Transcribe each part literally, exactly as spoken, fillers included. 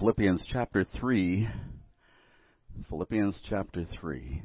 Philippians chapter three. Philippians chapter three.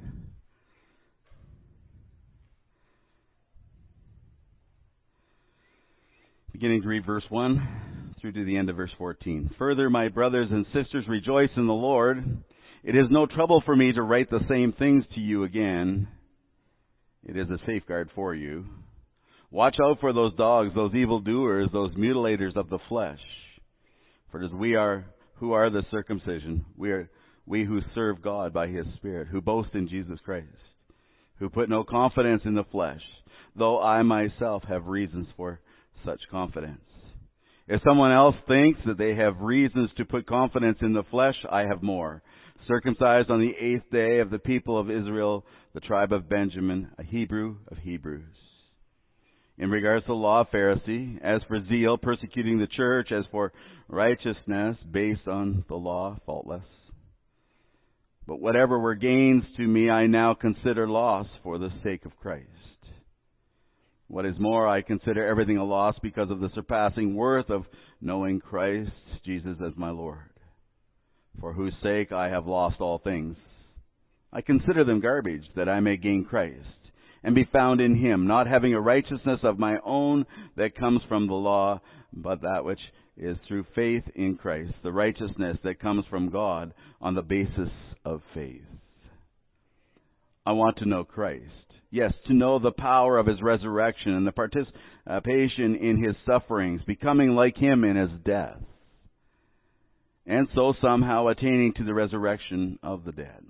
Beginning to read verse one through to the end of verse fourteen. Further, my brothers and sisters, rejoice in the Lord. It is no trouble for me to write the same things to you again. It is a safeguard for you. Watch out for those dogs, those evildoers, those mutilators of the flesh. For it is we are who are the circumcision, we are we who serve God by His Spirit, who boast in Jesus Christ, who put no confidence in the flesh, though I myself have reasons for such confidence. If someone else thinks that they have reasons to put confidence in the flesh, I have more. Circumcised on the eighth day of the people of Israel, the tribe of Benjamin, a Hebrew of Hebrews. In regards to the law, Pharisee. As for zeal, persecuting the church. As for righteousness, based on the law, faultless. But whatever were gains to me, I now consider loss for the sake of Christ. What is more, I consider everything a loss because of the surpassing worth of knowing Christ Jesus as my Lord, for whose sake I have lost all things. I consider them garbage, that I may gain Christ, and be found in Him, not having a righteousness of my own that comes from the law, but that which is through faith in Christ, the righteousness that comes from God on the basis of faith. I want to know Christ. Yes, to know the power of His resurrection and the participation in His sufferings, becoming like Him in His death, and so somehow attaining to the resurrection of the dead.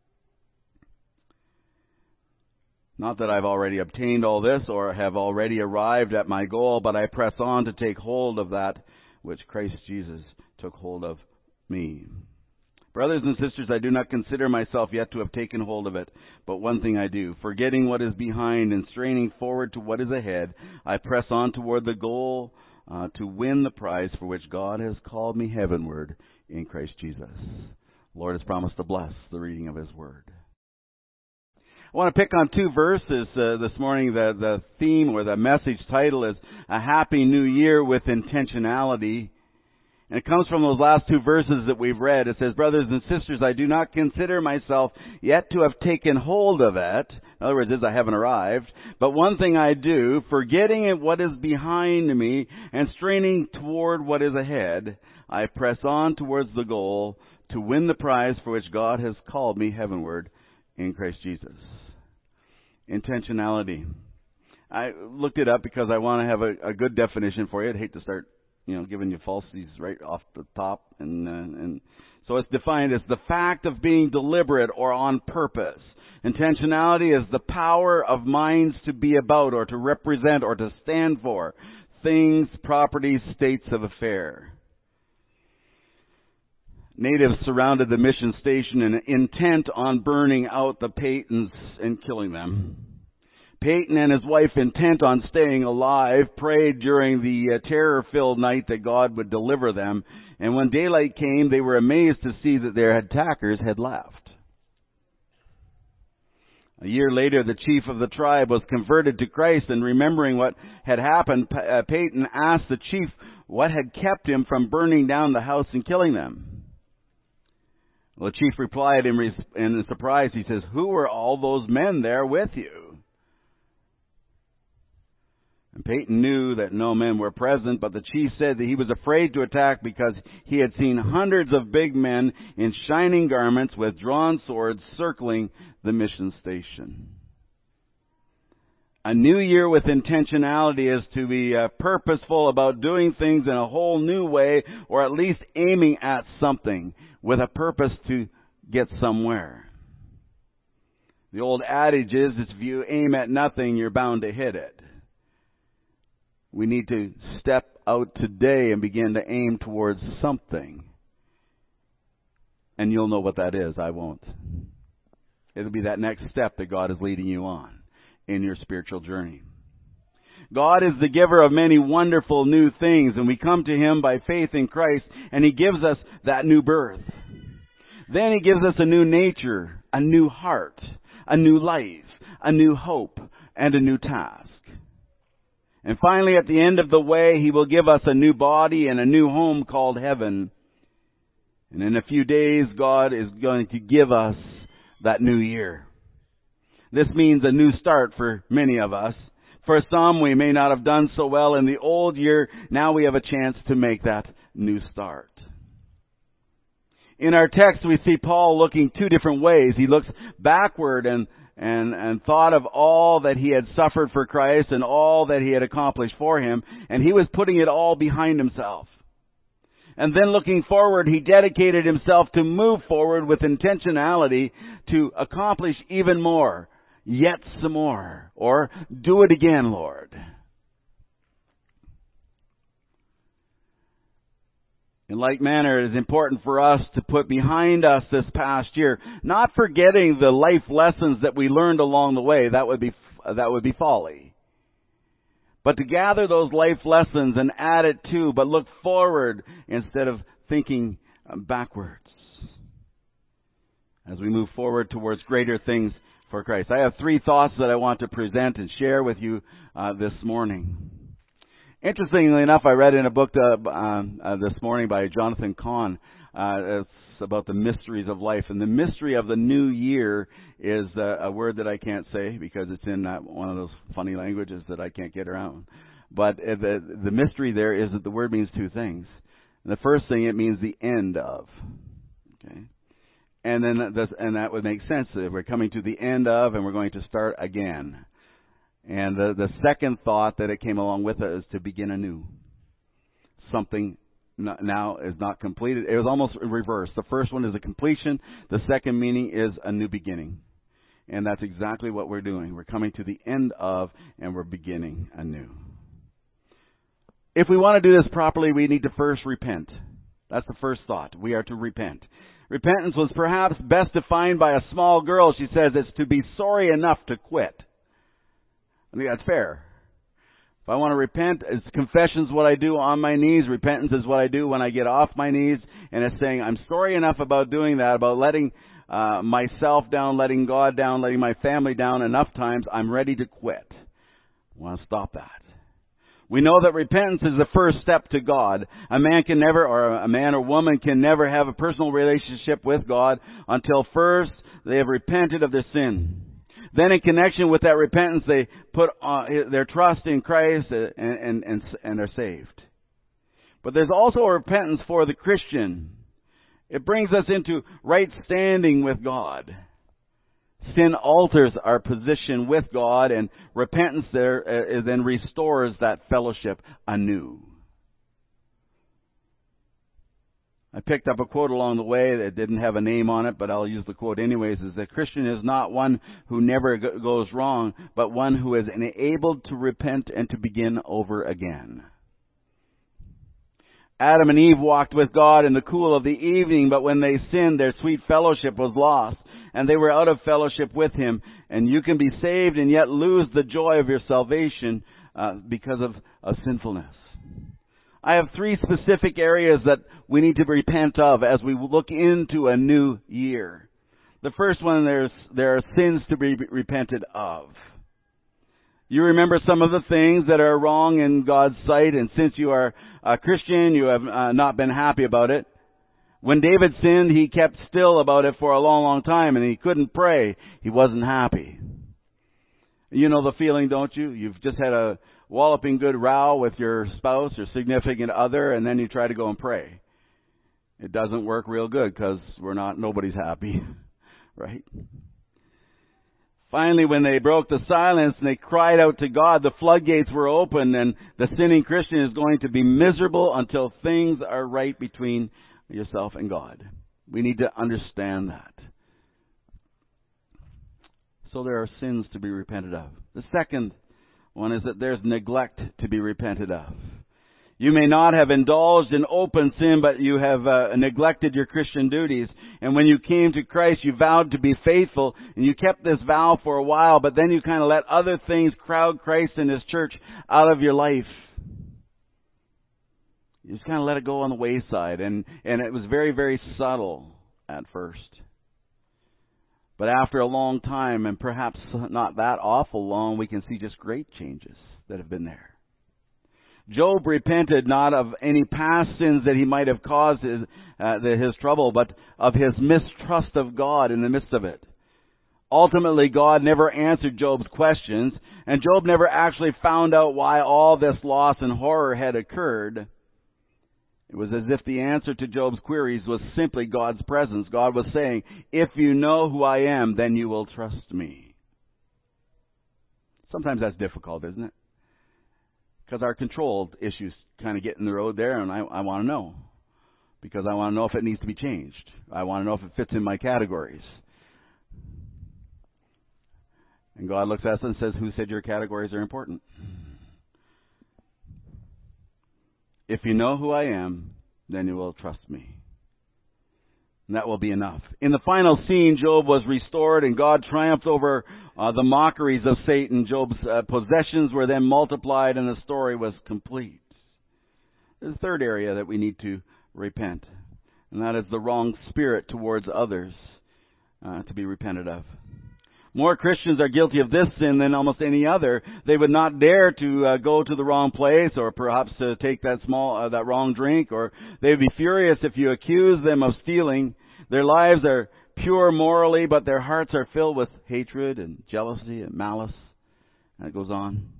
Not that I've already obtained all this or have already arrived at my goal, but I press on to take hold of that which Christ Jesus took hold of me. Brothers and sisters, I do not consider myself yet to have taken hold of it, but one thing I do, forgetting what is behind and straining forward to what is ahead, I press on toward the goal uh, to win the prize for which God has called me heavenward in Christ Jesus. The Lord has promised to bless the reading of His Word. I want to pick on two verses uh, this morning. The, the theme or the message title is A Happy New Year with Intentionality. And it comes from those last two verses that we've read. It says, brothers and sisters, I do not consider myself yet to have taken hold of it. In other words, I haven't arrived. But one thing I do, forgetting what is behind me and straining toward what is ahead, I press on towards the goal to win the prize for which God has called me heavenward in Christ Jesus. Intentionality. I looked it up because I want to have a, a good definition for you. I'd hate to start, you know, giving you falsities right off the top. And, uh, and so it's defined as the fact of being deliberate or on purpose. Intentionality is the power of minds to be about or to represent or to stand for things, properties, states of affair. Natives surrounded the mission station and intent on burning out the Paytons and killing them. Payton and his wife, intent on staying alive, prayed during the uh, terror-filled night that God would deliver them. And when daylight came, they were amazed to see that their attackers had left. A year later, the chief of the tribe was converted to Christ, and remembering what had happened, P- uh, Payton asked the chief what had kept him from burning down the house and killing them. Well, the chief replied in, res- in surprise. He says, who were all those men there with you? And Payton knew that no men were present, but the chief said that he was afraid to attack because he had seen hundreds of big men in shining garments with drawn swords circling the mission station. A new year with intentionality is to be uh, purposeful about doing things in a whole new way, or at least aiming at something with a purpose to get somewhere. The old adage is, if you aim at nothing, you're bound to hit it. We need to step out today and begin to aim towards something. And you'll know what that is. I won't. It'll be that next step that God is leading you on in your spiritual journey. God is the giver of many wonderful new things, and we come to Him by faith in Christ, and He gives us that new birth. Then He gives us a new nature, a new heart, a new life, a new hope, and a new task. And finally, at the end of the way, He will give us a new body and a new home called heaven. And in a few days, God is going to give us that new year. This means a new start for many of us. For some, we may not have done so well in the old year. Now we have a chance to make that new start. In our text, we see Paul looking two different ways. He looks backward and, and, and thought of all that he had suffered for Christ and all that he had accomplished for him, and he was putting it all behind himself. And then looking forward, he dedicated himself to move forward with intentionality to accomplish even more, yet some more, or do it again, Lord. In like manner, it is important for us to put behind us this past year, not forgetting the life lessons that we learned along the way. That would be, that would be folly. But to gather those life lessons and add it to, but look forward instead of thinking backwards as we move forward towards greater things for Christ. I have three thoughts that I want to present and share with you uh, this morning. Interestingly enough, I read in a book uh, uh, this morning by Jonathan Cahn. Uh, it's about the mysteries of life. And the mystery of the new year is uh, a word that I can't say because it's in uh, one of those funny languages that I can't get around. But uh, the, the mystery there is that the word means two things. And the first thing, it means the end of. Okay. And then that's, and that would make sense. We're coming to the end of, and we're going to start again. And the, the second thought that it came along with it is to begin anew. Something now is not completed. It was almost reversed. The first one is a completion. The second meaning is a new beginning. And that's exactly what we're doing. We're coming to the end of, and we're beginning anew. If we want to do this properly, we need to first repent. That's the first thought. We are to repent. Repentance was perhaps best defined by a small girl. She says it's to be sorry enough to quit. I think that's fair. If I want to repent, it's confession's what I do on my knees. Repentance is what I do when I get off my knees. And it's saying, I'm sorry enough about doing that, about letting uh, myself down, letting God down, letting my family down enough times. I'm ready to quit. I want to stop that. We know that repentance is the first step to God. A man can never, or a man or woman can never have a personal relationship with God until first they have repented of their sin. Then in connection with that repentance, they put uh, their trust in Christ and, and, and, and are saved. But there's also a repentance for the Christian. It brings us into right standing with God. Sin alters our position with God, and repentance there uh, then restores that fellowship anew. I picked up a quote along the way that didn't have a name on it, but I'll use the quote anyways, is that Christian is not one who never go- goes wrong, but one who is enabled to repent and to begin over again. Adam and Eve walked with God in the cool of the evening, but when they sinned, their sweet fellowship was lost, and they were out of fellowship with Him. And you can be saved and yet lose the joy of your salvation uh, because of, of sinfulness. I have three specific areas that we need to repent of as we look into a new year. The first one, there's, there are sins to be repented of. You remember some of the things that are wrong in God's sight, and since you are a Christian, you have uh, not been happy about it. When David sinned, he kept still about it for a long, long time, and he couldn't pray. He wasn't happy. You know the feeling, don't you? You've just had a walloping good row with your spouse or significant other, and then you try to go and pray. It doesn't work real good because we're not, nobody's happy, right? Finally, when they broke the silence and they cried out to God, the floodgates were open, and the sinning Christian is going to be miserable until things are right between yourself and God. We need to understand that. So there are sins to be repented of. The second one is that there's neglect to be repented of. You may not have indulged in open sin, but you have uh, neglected your Christian duties. And when you came to Christ, you vowed to be faithful, and you kept this vow for a while, but then you kind of let other things crowd Christ and His church out of your life. You just kind of let it go on the wayside, and, and it was very, very subtle at first. But after a long time, and perhaps not that awful long, we can see just great changes that have been there. Job repented not of any past sins that he might have caused his, uh, the, his trouble, but of his mistrust of God in the midst of it. Ultimately, God never answered Job's questions, and Job never actually found out why all this loss and horror had occurred. It was as if the answer to Job's queries was simply God's presence. God was saying, if you know who I am, then you will trust me. Sometimes that's difficult, isn't it? Because our control issues kind of get in the road there, and I, I want to know. Because I want to know if it needs to be changed. I want to know if it fits in my categories. And God looks at us and says, who said your categories are important? If you know who I am, then you will trust me. And that will be enough. In the final scene, Job was restored and God triumphed over uh, the mockeries of Satan. Job's uh, possessions were then multiplied and the story was complete. There's a third area that we need to repent, and that is the wrong spirit towards others uh, to be repented of. More Christians are guilty of this sin than almost any other. They would not dare to uh, go to the wrong place, or perhaps to take that small, uh, that wrong drink, or they would be furious if you accuse them of stealing. Their lives are pure morally, but their hearts are filled with hatred and jealousy and malice. And it goes on.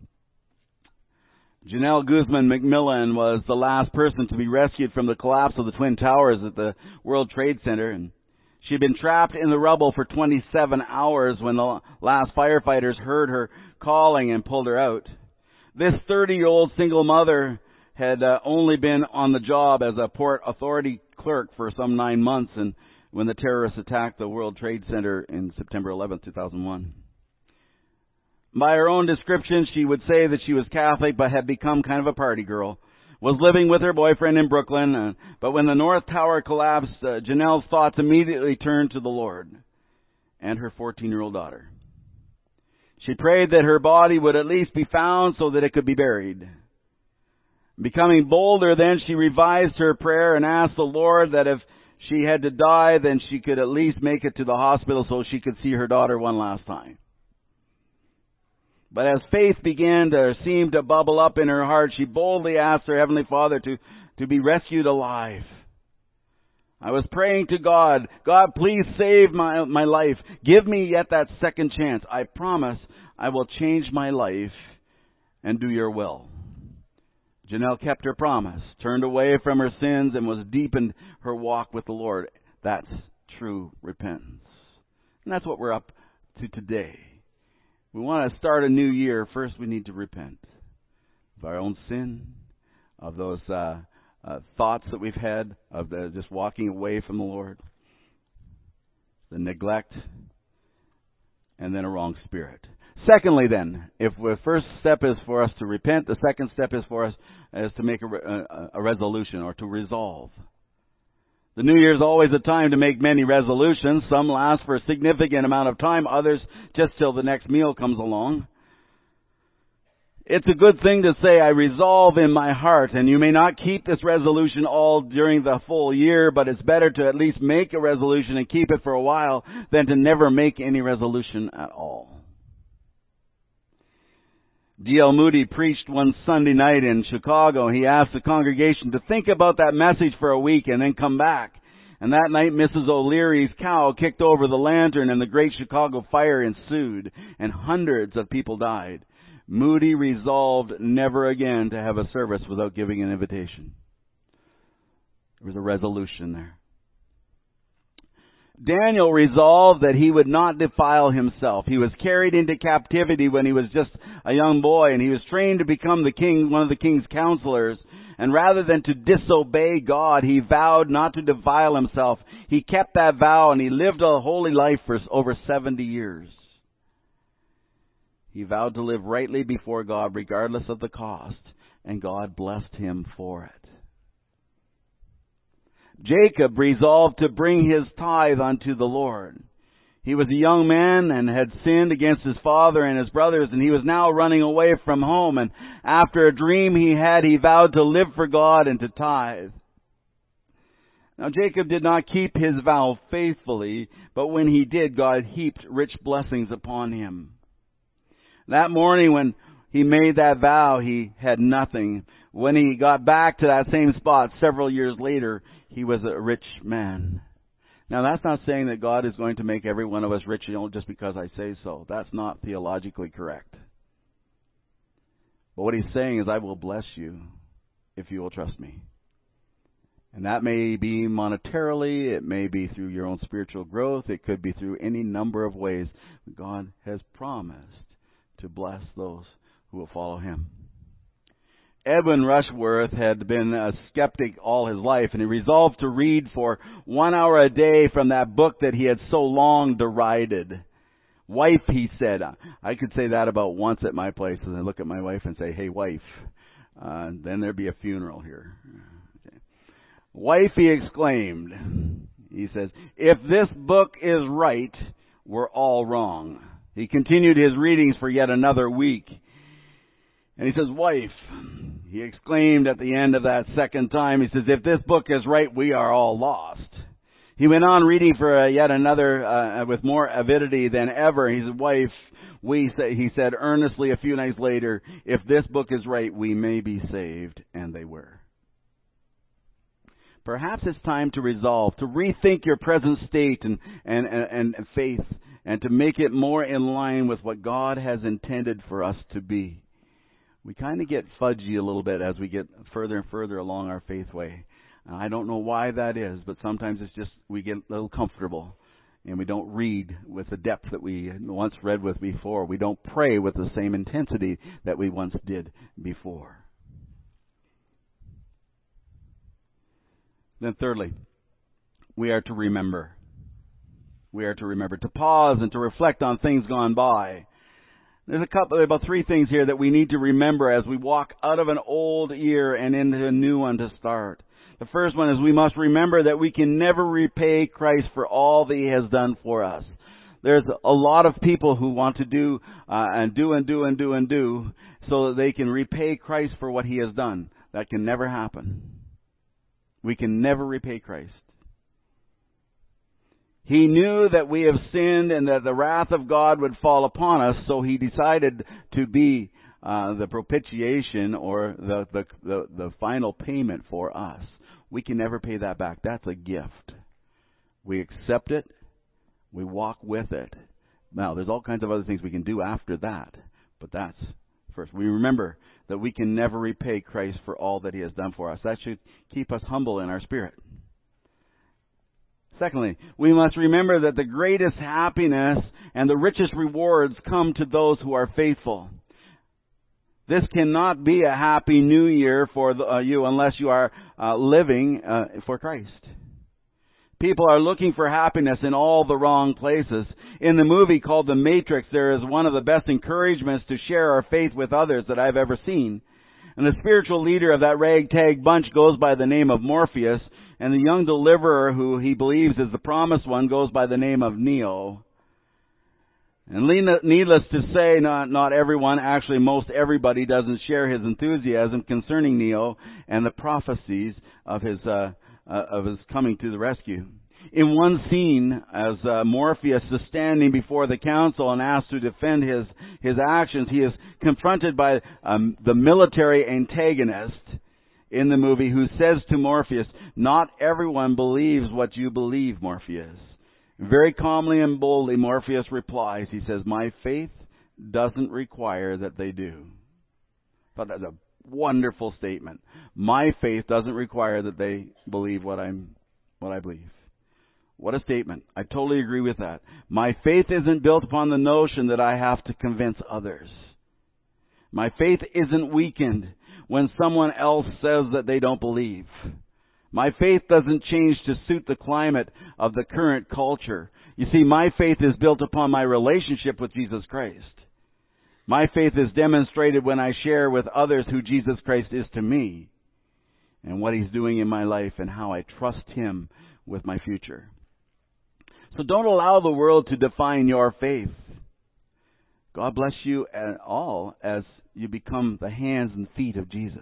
Janelle Guzman McMillan was the last person to be rescued from the collapse of the Twin Towers at the World Trade Center, and she had been trapped in the rubble for twenty-seven hours when the last firefighters heard her calling and pulled her out. This thirty-year-old single mother had uh, only been on the job as a Port Authority clerk for some nine months and when the terrorists attacked the World Trade Center in September eleventh, two thousand one. By her own description, she would say that she was Catholic but had become kind of a party girl. Was living with her boyfriend in Brooklyn, uh, but when the North Tower collapsed, uh, Janelle's thoughts immediately turned to the Lord and her fourteen-year-old daughter. She prayed that her body would at least be found so that it could be buried. Becoming bolder then, she revised her prayer and asked the Lord that if she had to die, then she could at least make it to the hospital so she could see her daughter one last time. But as faith began to seem to bubble up in her heart, she boldly asked her Heavenly Father to, to be rescued alive. I was praying to God, God, please save my, my life. Give me yet that second chance. I promise I will change my life and do your will. Janelle kept her promise, turned away from her sins, and was deepened her walk with the Lord. That's true repentance. And that's what we're up to today. We want to start a new year. First, we need to repent of our own sin, of those uh, uh, thoughts that we've had, of the, just walking away from the Lord, the neglect, and then a wrong spirit. Secondly, then, if the first step is for us to repent, the second step is for us is to make a, a, a resolution or to resolve. The New Year is always a time to make many resolutions. Some last for a significant amount of time, others just till the next meal comes along. It's a good thing to say, I resolve in my heart, and you may not keep this resolution all during the full year, but it's better to at least make a resolution and keep it for a while than to never make any resolution at all. D L Moody preached one Sunday night in Chicago. He asked the congregation to think about that message for a week and then come back. And that night, Missus O'Leary's cow kicked over the lantern and the Great Chicago Fire ensued, and hundreds of people died. Moody resolved never again to have a service without giving an invitation. There was a resolution there. Daniel resolved that he would not defile himself. He was carried into captivity when he was just a young boy, and he was trained to become the king, one of the king's counselors. And rather than to disobey God, he vowed not to defile himself. He kept that vow, and he lived a holy life for over seventy years. He vowed to live rightly before God, regardless of the cost, and God blessed him for it. Jacob resolved to bring his tithe unto the Lord. He was a young man and had sinned against his father and his brothers, and he was now running away from home. And after a dream he had, he vowed to live for God and to tithe. Now Jacob did not keep his vow faithfully, but when he did, God heaped rich blessings upon him. That morning when he made that vow, he had nothing. when he got back to that same spot several years later, he was a rich man. Now, that's not saying that God is going to make every one of us rich, you know, just because I say so. That's not theologically correct. But what he's saying is, I will bless you if you will trust me. And that may be monetarily, it may be through your own spiritual growth, it could be through any number of ways. God has promised to bless those who will follow him. Edwin Rushworth had been a skeptic all his life, and he resolved to read for one hour a day from that book that he had so long derided. Wife, he said, I could say that about once at my place, and I look at my wife and say, hey, wife, uh, then there'd be a funeral here. Okay. Wife, he exclaimed, he says, if this book is right, we're all wrong. He continued his readings for yet another week. And he says, wife, he exclaimed at the end of that second time, he says, if this book is right, we are all lost. He went on reading for uh, yet another, uh, with more avidity than ever. His wife, we say, he said earnestly a few nights later, if this book is right, we may be saved. And they were. Perhaps it's time to resolve, to rethink your present state and, and, and, and faith, and to make it more in line with what God has intended for us to be. We kind of get fudgy a little bit as we get further and further along our faith way. And I don't know why that is, but sometimes it's just we get a little comfortable and we don't read with the depth that we once read with before. We don't pray with the same intensity that we once did before. Then thirdly, we are to remember. We are to remember, to pause and to reflect on things gone by. There's a couple, about three things here that we need to remember as we walk out of an old year and into a new one to start. The first one is we must remember that we can never repay Christ for all that He has done for us. There's a lot of people who want to do uh, and do and do and do and do so that they can repay Christ for what He has done. That can never happen. We can never repay Christ. He knew that we have sinned and that the wrath of God would fall upon us, so He decided to be uh, the propitiation or the, the, the, the final payment for us. We can never pay that back. That's a gift. We accept it. We walk with it. Now, there's all kinds of other things we can do after that, but that's first. We remember that we can never repay Christ for all that He has done for us. That should keep us humble in our spirit. Secondly, we must remember that the greatest happiness and the richest rewards come to those who are faithful. This cannot be a happy new year for the, uh, you unless you are uh, living uh, for Christ. People are looking for happiness in all the wrong places. In the movie called The Matrix, there is one of the best encouragements to share our faith with others that I've ever seen. And the spiritual leader of that ragtag bunch goes by the name of Morpheus, and the young deliverer who he believes is the promised one goes by the name of Neo. And needless to say, not, not everyone, actually most everybody doesn't share his enthusiasm concerning Neo and the prophecies of his, uh, uh, of his coming to the rescue. In one scene, as uh, Morpheus is standing before the council and asked to defend his, his actions, he is confronted by um, the military antagonist in the movie who says to Morpheus, "Not everyone believes what you believe, Morpheus." Very calmly and boldly, Morpheus replies, he says, "My faith doesn't require that they do." I thought that was a wonderful statement. My faith doesn't require that they believe what I'm, what I believe. What a statement. I totally agree with that. My faith isn't built upon the notion that I have to convince others. My faith isn't weakened when someone else says that they don't believe. My faith doesn't change to suit the climate of the current culture. You see, my faith is built upon my relationship with Jesus Christ. My faith is demonstrated when I share with others who Jesus Christ is to me and what He's doing in my life and how I trust Him with my future. So don't allow the world to define your faith. God bless you all as you become the hands and feet of Jesus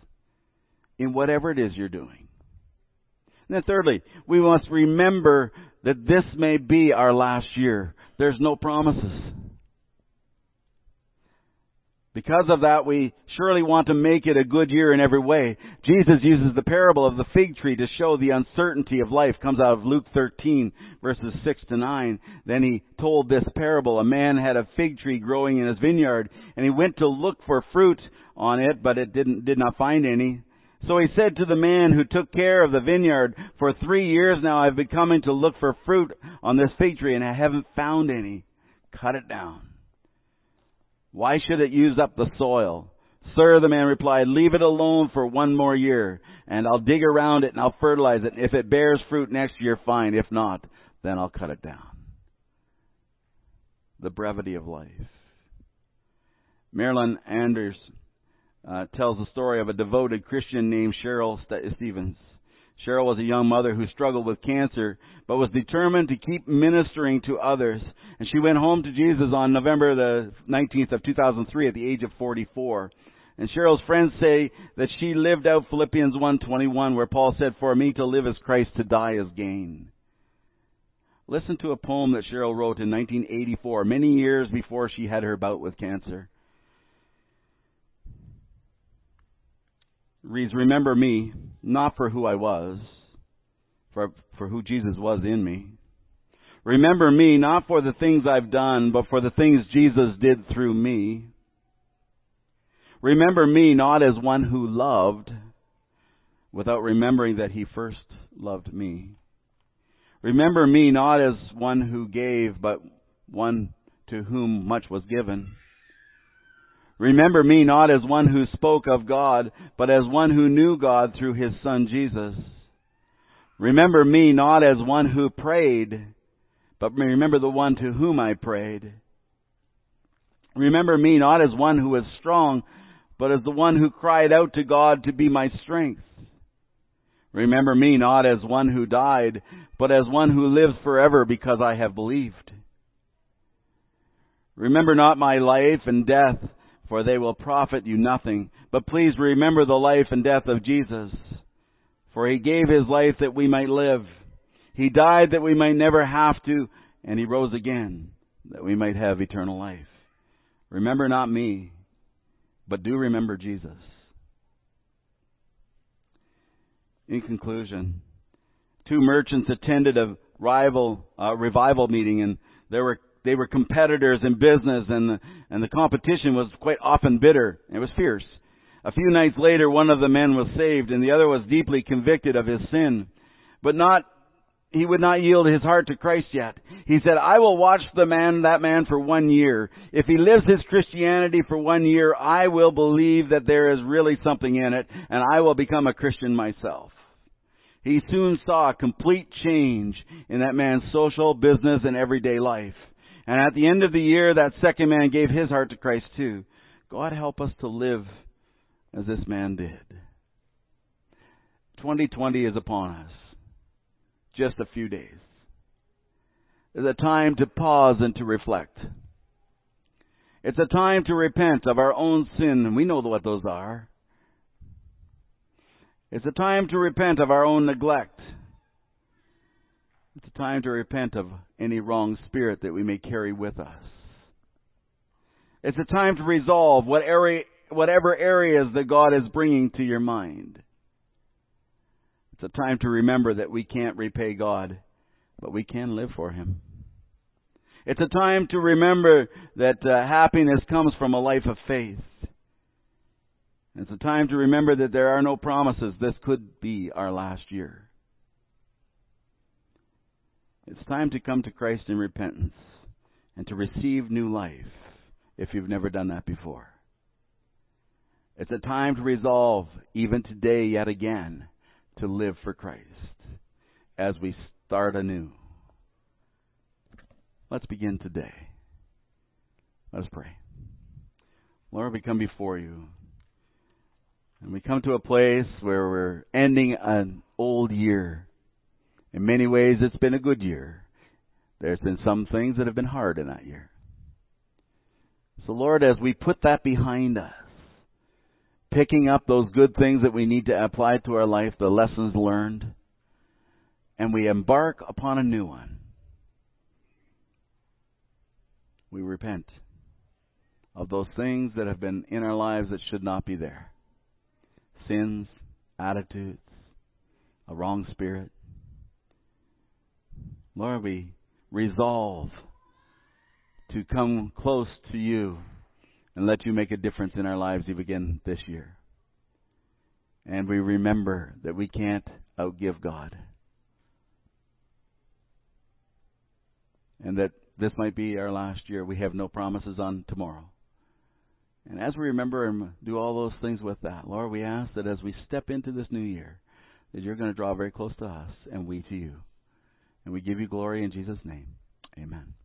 in whatever it is you're doing. And then thirdly, we must remember that this may be our last year. There's no promises. Because of that, we surely want to make it a good year in every way. Jesus uses the parable of the fig tree to show the uncertainty of life. It comes out of Luke thirteen, verses six to nine. Then he told this parable. A man had a fig tree growing in his vineyard, and he went to look for fruit on it, but it didn't, did not find any. So he said to the man who took care of the vineyard, "For three years now I've been coming to look for fruit on this fig tree, and I haven't found any. Cut it down. Why should it use up the soil?" "Sir," the man replied, "leave it alone for one more year, and I'll dig around it and I'll fertilize it. If it bears fruit next year, fine. If not, then I'll cut it down." The brevity of life. Marilyn Anders uh, tells the story of a devoted Christian named Cheryl Stevens. Cheryl was a young mother who struggled with cancer, but was determined to keep ministering to others. And she went home to Jesus on November the nineteenth of two thousand three at the age of forty-four. And Cheryl's friends say that she lived out Philippians one twenty-one, where Paul said, "For me to live is Christ, to die is gain." Listen to a poem that Cheryl wrote in nineteen eighty-four, many years before she had her bout with cancer. It reads, "Remember me, not for who I was, for, for who Jesus was in me. Remember me, not for the things I've done, but for the things Jesus did through me. Remember me not as one who loved, without remembering that He first loved me. Remember me not as one who gave, but one to whom much was given. Remember me not as one who spoke of God, but as one who knew God through His Son Jesus. Remember me not as one who prayed, but remember the one to whom I prayed. Remember me not as one who was strong, but as the one who cried out to God to be my strength. Remember me not as one who died, but as one who lives forever because I have believed. Remember not my life and death, for they will profit you nothing. But please remember the life and death of Jesus. For He gave His life that we might live. He died that we might never have to, and He rose again that we might have eternal life. Remember not me, but do remember Jesus." In conclusion, two merchants attended a rival uh, revival meeting, and there were They were competitors in business, and the, and the competition was quite often bitter. It was fierce. A few nights later, one of the men was saved, and the other was deeply convicted of his sin. But not, he would not yield his heart to Christ yet. He said, "I will watch the man, that man for one year. If he lives his Christianity for one year, I will believe that there is really something in it, and I will become a Christian myself." He soon saw a complete change in that man's social, business, and everyday life. And at the end of the year, that second man gave his heart to Christ too. God help us to live as this man did. twenty twenty is upon us. Just a few days. It's a time to pause and to reflect. It's a time to repent of our own sin, and we know what those are. It's a time to repent of our own neglect. It's a time to repent of any wrong spirit that we may carry with us. It's a time to resolve what area, whatever areas that God is bringing to your mind. It's a time to remember that we can't repay God, but we can live for Him. It's a time to remember that uh, happiness comes from a life of faith. It's a time to remember that there are no promises. This could be our last year. It's time to come to Christ in repentance and to receive new life if you've never done that before. It's a time to resolve, even today yet again, to live for Christ as we start anew. Let's begin today. Let's pray. Lord, we come before you. And we come to a place where we're ending an old year. In many ways, it's been a good year. There's been some things that have been hard in that year. So, Lord, as we put that behind us, picking up those good things that we need to apply to our life, the lessons learned, and we embark upon a new one, we repent of those things that have been in our lives that should not be there. Sins, attitudes, a wrong spirit. Lord, we resolve to come close to you and let you make a difference in our lives even again this year. And we remember that we can't outgive God. And that this might be our last year. We have no promises on tomorrow. And as we remember and do all those things with that, Lord, we ask that as we step into this new year, that you're going to draw very close to us and we to you. And we give you glory in Jesus' name. Amen.